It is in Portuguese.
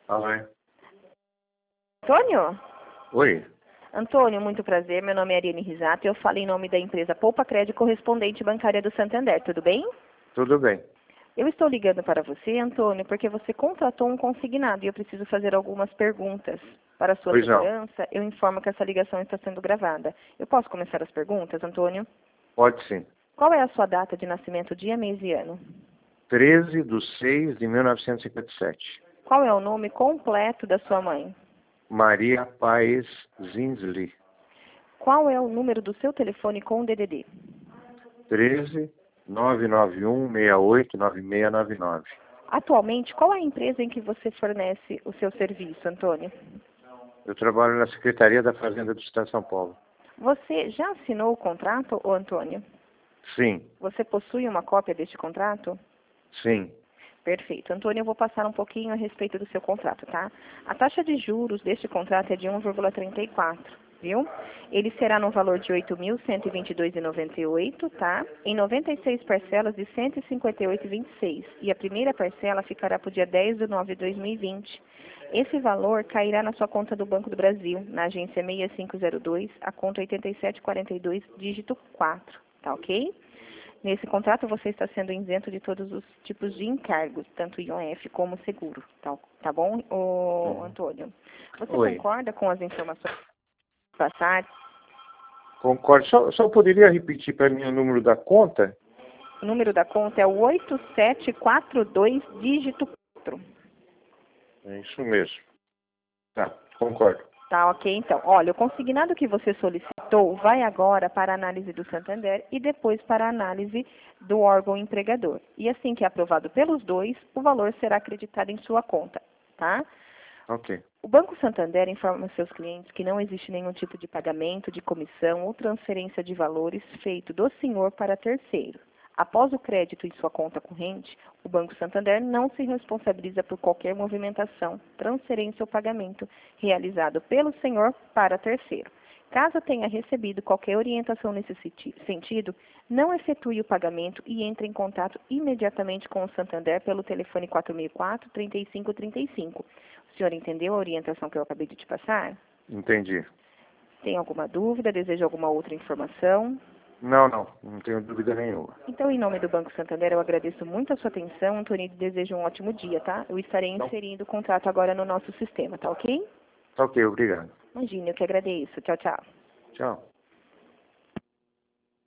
Alô? Antônio? Oi. Antônio, muito prazer. Meu nome é Ariane Risato e eu falo em nome da empresa Poupa Crédito Correspondente Bancária do Santander. Tudo bem? Tudo bem. Eu estou ligando para você, Antônio, porque você contratou um consignado e eu preciso fazer algumas perguntas. Para a sua Pois não. segurança, eu informo que essa ligação está sendo gravada. Eu posso começar as perguntas, Antônio? Pode sim. Qual é a sua data de nascimento, dia, mês e ano? 13/6/1957. Qual é o nome completo da sua mãe? Maria Paes Zinsley. Qual é o número do seu telefone com DDD? 13/991689699. Atualmente, qual é a empresa em que você fornece o seu serviço, Antônio? Eu trabalho na Secretaria da Fazenda do Estado de São Paulo. Você já assinou o contrato, ô Antônio? Sim, Você possui uma cópia deste contrato? sim. Perfeito. Antônio, eu vou passar um pouquinho a respeito do seu contrato, tá? A taxa de juros deste contrato é de 1,34, viu? Ele será no valor de R$ 8.122,98, tá? Em 96 parcelas de R$ 158,26. E a primeira parcela ficará para o dia 10/9/2020. Esse valor cairá na sua conta do Banco do Brasil, na agência 6502, a conta 8742, dígito 4, tá ok? Nesse contrato, você está sendo isento de todos os tipos de encargos, tanto IOF como seguro, tá bom, ô, Antônio? Você Oi. concorda com as informações passadas? Concordo. Só poderia repetir para mim o número da conta? O número da conta é o 8742, dígito 4. É isso mesmo. Tá, concordo. Tá, ok, então. Olha, o consignado que você solicitou vai agora para a análise do Santander e depois para a análise do órgão empregador. E assim que é aprovado pelos dois, o valor será acreditado em sua conta, tá? Ok. O Banco Santander informa seus clientes que não existe nenhum tipo de pagamento, de comissão ou transferência de valores feito do senhor para terceiro. Após o crédito em sua conta corrente, o Banco Santander não se responsabiliza por qualquer movimentação, transferência ou pagamento realizado pelo senhor para terceiro. Caso tenha recebido qualquer orientação nesse sentido, não efetue o pagamento e entre em contato imediatamente com o Santander pelo telefone 4004-3535. O senhor entendeu a orientação que eu acabei de te passar? Entendi. Tem alguma dúvida? Deseja alguma outra informação? Não tenho dúvida nenhuma. Então, em nome do Banco Santander, eu agradeço muito a sua atenção, Antônio, e desejo um ótimo dia, tá? Eu estarei inserindo o contrato agora no nosso sistema, tá ok? Tá ok, obrigado. Imagine, eu que agradeço. Tchau, tchau. Tchau.